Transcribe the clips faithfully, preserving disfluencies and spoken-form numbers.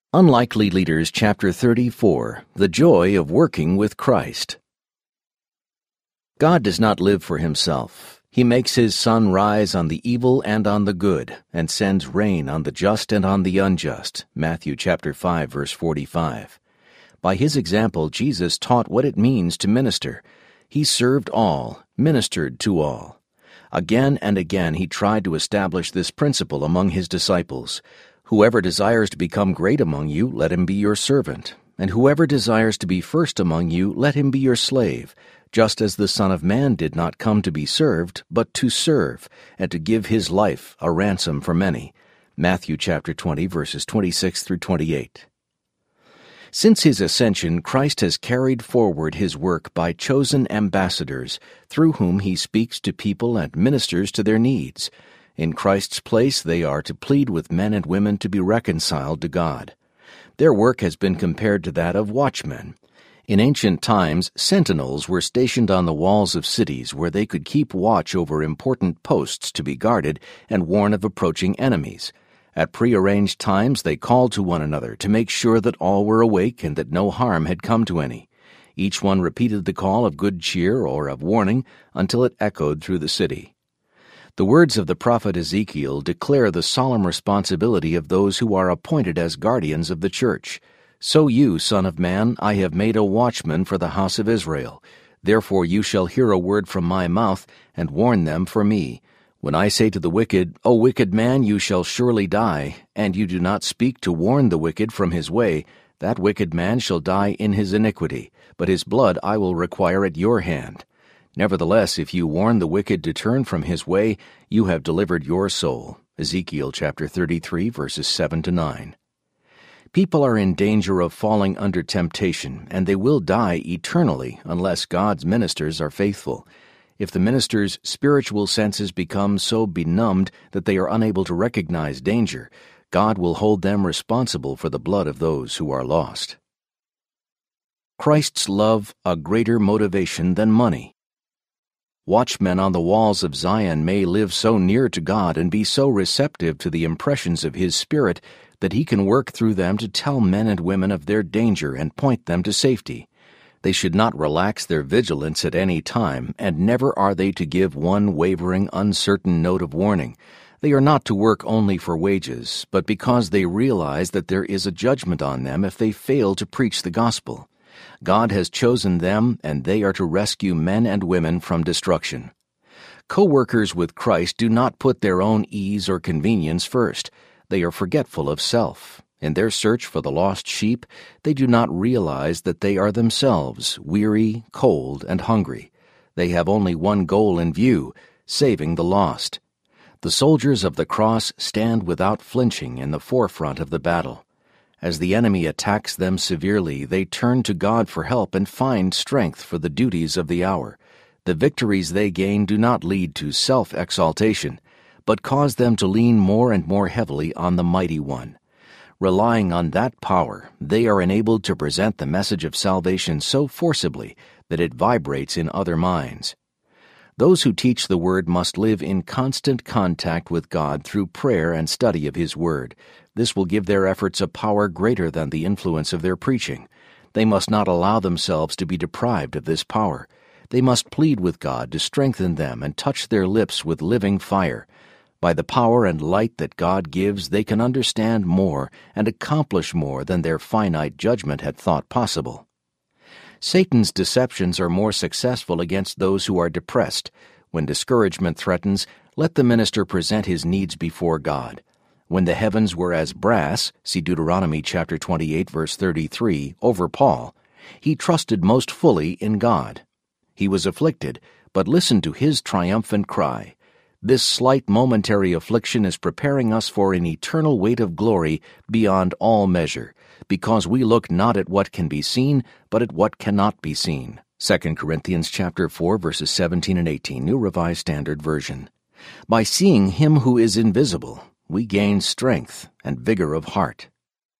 Unlikely Leaders, Chapter thirty-four, The Joy of Working with Christ. God does not live for himself. He makes his sun rise on the evil and on the good, and sends rain on the just and on the unjust. Matthew chapter five, verse forty-five. By his example, Jesus taught what it means to minister. He served all, ministered to all. Again and again he tried to establish this principle among his disciples. Whoever desires to become great among you, let him be your servant. And whoever desires to be first among you, let him be your slave, just as the Son of Man did not come to be served, but to serve, and to give his life a ransom for many. Matthew chapter twenty, verses twenty-six through twenty-eight. Since his ascension, Christ has carried forward his work by chosen ambassadors, through whom he speaks to people and ministers to their needs. In Christ's place, they are to plead with men and women to be reconciled to God. Their work has been compared to that of watchmen. In ancient times, sentinels were stationed on the walls of cities where they could keep watch over important posts to be guarded and warn of approaching enemies. At prearranged times, they called to one another to make sure that all were awake and that no harm had come to any. Each one repeated the call of good cheer or of warning until it echoed through the city. The words of the prophet Ezekiel declare the solemn responsibility of those who are appointed as guardians of the church. So you, Son of Man, I have made a watchman for the house of Israel. Therefore you shall hear a word from my mouth, and warn them for me. When I say to the wicked, O wicked man, you shall surely die, and you do not speak to warn the wicked from his way, that wicked man shall die in his iniquity, but his blood I will require at your hand. Nevertheless, if you warn the wicked to turn from his way, you have delivered your soul. Ezekiel chapter thirty-three, verses seven to nine. People are in danger of falling under temptation, and they will die eternally unless God's ministers are faithful. If the ministers' spiritual senses become so benumbed that they are unable to recognize danger, God will hold them responsible for the blood of those who are lost. Christ's love, a greater motivation than money. Watchmen on the walls of Zion may live so near to God and be so receptive to the impressions of His Spirit that He can work through them to tell men and women of their danger and point them to safety. They should not relax their vigilance at any time, and never are they to give one wavering, uncertain note of warning. They are not to work only for wages, but because they realize that there is a judgment on them if they fail to preach the gospel. God has chosen them, and they are to rescue men and women from destruction. Co-workers with Christ do not put their own ease or convenience first. They are forgetful of self. In their search for the lost sheep, they do not realize that they are themselves weary, cold, and hungry. They have only one goal in view, saving the lost. The soldiers of the cross stand without flinching in the forefront of the battle. As the enemy attacks them severely, they turn to God for help and find strength for the duties of the hour. The victories they gain do not lead to self-exaltation, but cause them to lean more and more heavily on the Mighty One. Relying on that power, they are enabled to present the message of salvation so forcibly that it vibrates in other minds. Those who teach the Word must live in constant contact with God through prayer and study of His Word. This will give their efforts a power greater than the influence of their preaching. They must not allow themselves to be deprived of this power. They must plead with God to strengthen them and touch their lips with living fire. By the power and light that God gives, they can understand more and accomplish more than their finite judgment had thought possible. Satan's deceptions are more successful against those who are depressed. When discouragement threatens, let the minister present his needs before God. When the heavens were as brass, see Deuteronomy chapter twenty-eight, verse thirty-three, over Paul, he trusted most fully in God. He was afflicted, but listened to his triumphant cry. This slight momentary affliction is preparing us for an eternal weight of glory beyond all measure, because we look not at what can be seen, but at what cannot be seen. Second Corinthians chapter four, verses seventeen and eighteen, New Revised Standard Version. By seeing Him who is invisible, we gain strength and vigor of heart.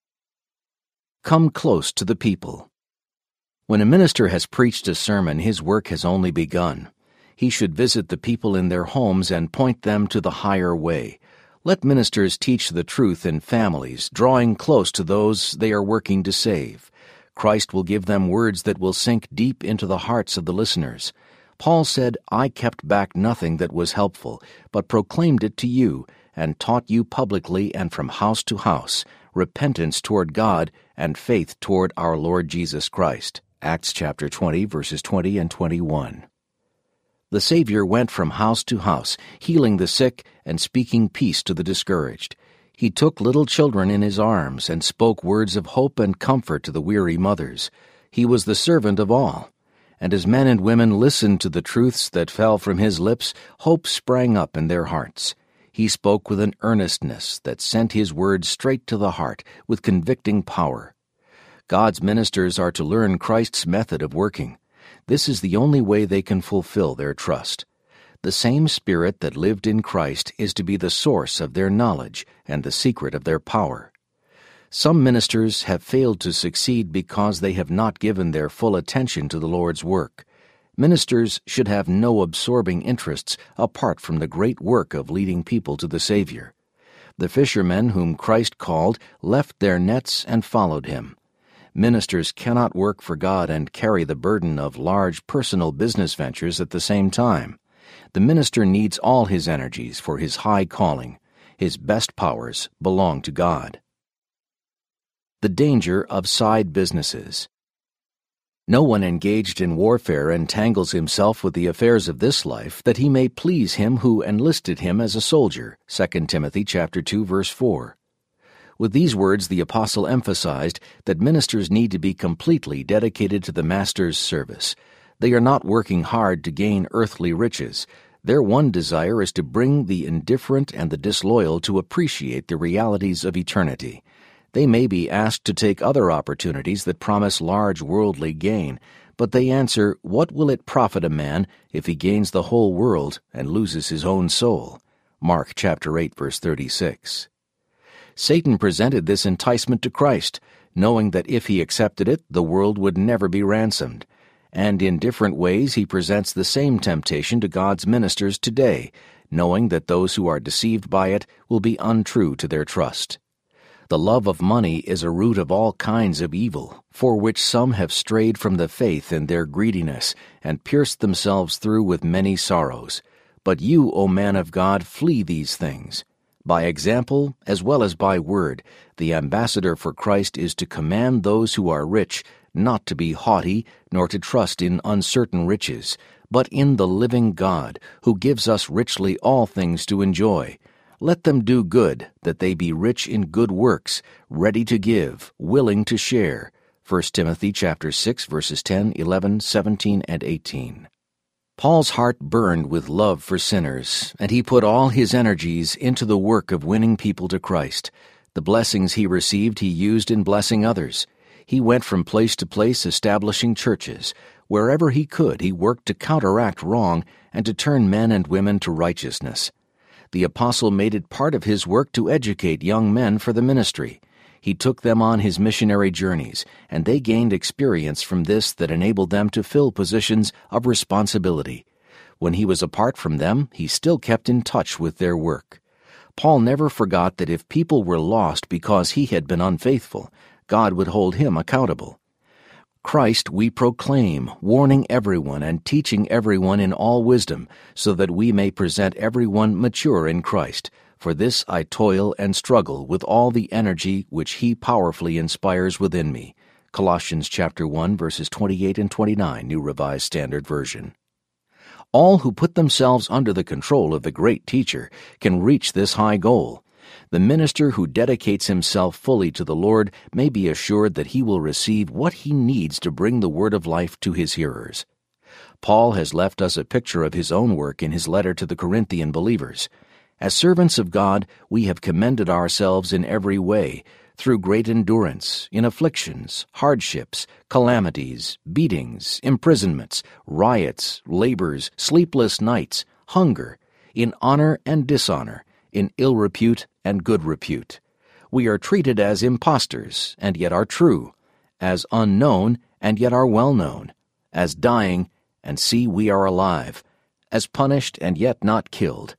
Come close to the people. When a minister has preached a sermon, his work has only begun. He should visit the people in their homes and point them to the higher way. Let ministers teach the truth in families, drawing close to those they are working to save. Christ will give them words that will sink deep into the hearts of the listeners. Paul said, "I kept back nothing that was helpful, but proclaimed it to you, and taught you publicly and from house to house, repentance toward God and faith toward our Lord Jesus Christ." Acts chapter twenty, verses twenty and twenty-one. The Savior went from house to house, healing the sick and speaking peace to the discouraged. He took little children in his arms and spoke words of hope and comfort to the weary mothers. He was the servant of all. And as men and women listened to the truths that fell from his lips, hope sprang up in their hearts. He spoke with an earnestness that sent his words straight to the heart with convicting power. God's ministers are to learn Christ's method of working. This is the only way they can fulfill their trust. The same Spirit that lived in Christ is to be the source of their knowledge and the secret of their power. Some ministers have failed to succeed because they have not given their full attention to the Lord's work. Ministers should have no absorbing interests apart from the great work of leading people to the Savior. The fishermen whom Christ called left their nets and followed him. Ministers cannot work for God and carry the burden of large personal business ventures at the same time. The minister needs all his energies for his high calling. His best powers belong to God. The danger of side businesses. No one engaged in warfare entangles himself with the affairs of this life, that he may please him who enlisted him as a soldier. Second Timothy chapter two, verse four. With these words, the apostle emphasized that ministers need to be completely dedicated to the Master's service. They are not working hard to gain earthly riches. Their one desire is to bring the indifferent and the disloyal to appreciate the realities of eternity. They may be asked to take other opportunities that promise large worldly gain, but they answer, "What will it profit a man if he gains the whole world and loses his own soul?" Mark chapter eight, verse thirty-six. Satan presented this enticement to Christ, knowing that if he accepted it, the world would never be ransomed. And in different ways he presents the same temptation to God's ministers today, knowing that those who are deceived by it will be untrue to their trust. The love of money is a root of all kinds of evil, for which some have strayed from the faith in their greediness and pierced themselves through with many sorrows. But you, O man of God, flee these things. By example, as well as by word, the ambassador for Christ is to command those who are rich not to be haughty, nor to trust in uncertain riches, but in the living God, who gives us richly all things to enjoy. Let them do good, that they be rich in good works, ready to give, willing to share. First Timothy chapter six, verses ten, eleven, seventeen, and eighteen. Paul's heart burned with love for sinners, and he put all his energies into the work of winning people to Christ. The blessings he received he used in blessing others. He went from place to place establishing churches. Wherever he could, he worked to counteract wrong and to turn men and women to righteousness. The apostle made it part of his work to educate young men for the ministry. He took them on his missionary journeys, and they gained experience from this that enabled them to fill positions of responsibility. When he was apart from them, he still kept in touch with their work. Paul never forgot that if people were lost because he had been unfaithful, God would hold him accountable. Christ we proclaim, warning everyone and teaching everyone in all wisdom, so that we may present everyone mature in Christ. For this I toil and struggle with all the energy which he powerfully inspires within me. Colossians chapter one, verses twenty-eight and twenty-nine, New Revised Standard Version. All who put themselves under the control of the great teacher can reach this high goal. The minister who dedicates himself fully to the Lord may be assured that he will receive what he needs to bring the word of life to his hearers. Paul has left us a picture of his own work in his letter to the Corinthian believers. As servants of God, we have commended ourselves in every way, through great endurance, in afflictions, hardships, calamities, beatings, imprisonments, riots, labors, sleepless nights, hunger, in honor and dishonor, in ill repute and good repute. We are treated as impostors, and yet are true, as unknown, and yet are well known, as dying, and see we are alive, as punished, and yet not killed,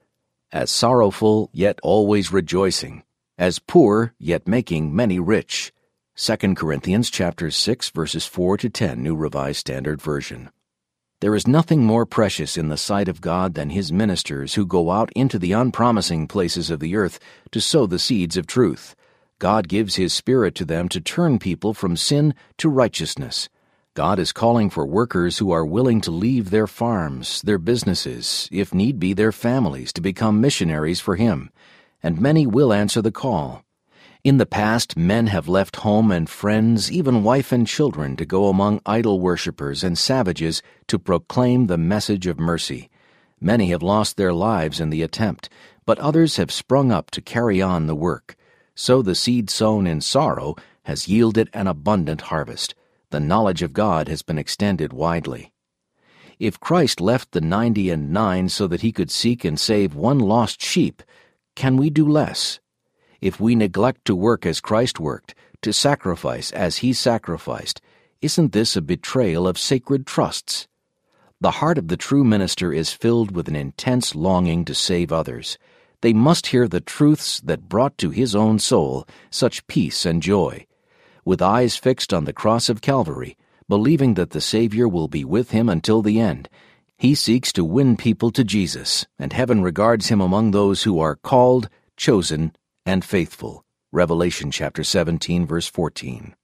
as sorrowful, yet always rejoicing, as poor, yet making many rich. Second Corinthians chapter six, verses four to ten, New Revised Standard Version. There is nothing more precious in the sight of God than His ministers who go out into the unpromising places of the earth to sow the seeds of truth. God gives His Spirit to them to turn people from sin to righteousness. God is calling for workers who are willing to leave their farms, their businesses, if need be their families, to become missionaries for Him, and many will answer the call. In the past, men have left home and friends, even wife and children, to go among idol worshippers and savages to proclaim the message of mercy. Many have lost their lives in the attempt, but others have sprung up to carry on the work. So the seed sown in sorrow has yielded an abundant harvest. The knowledge of God has been extended widely. If Christ left the ninety and nine so that He could seek and save one lost sheep, can we do less? If we neglect to work as Christ worked, to sacrifice as He sacrificed, isn't this a betrayal of sacred trusts? The heart of the true minister is filled with an intense longing to save others. They must hear the truths that brought to his own soul such peace and joy. With eyes fixed on the cross of Calvary, believing that the Savior will be with him until the end, he seeks to win people to Jesus, and heaven regards him among those who are called, chosen, and faithful. Revelation chapter seventeen, verse fourteen.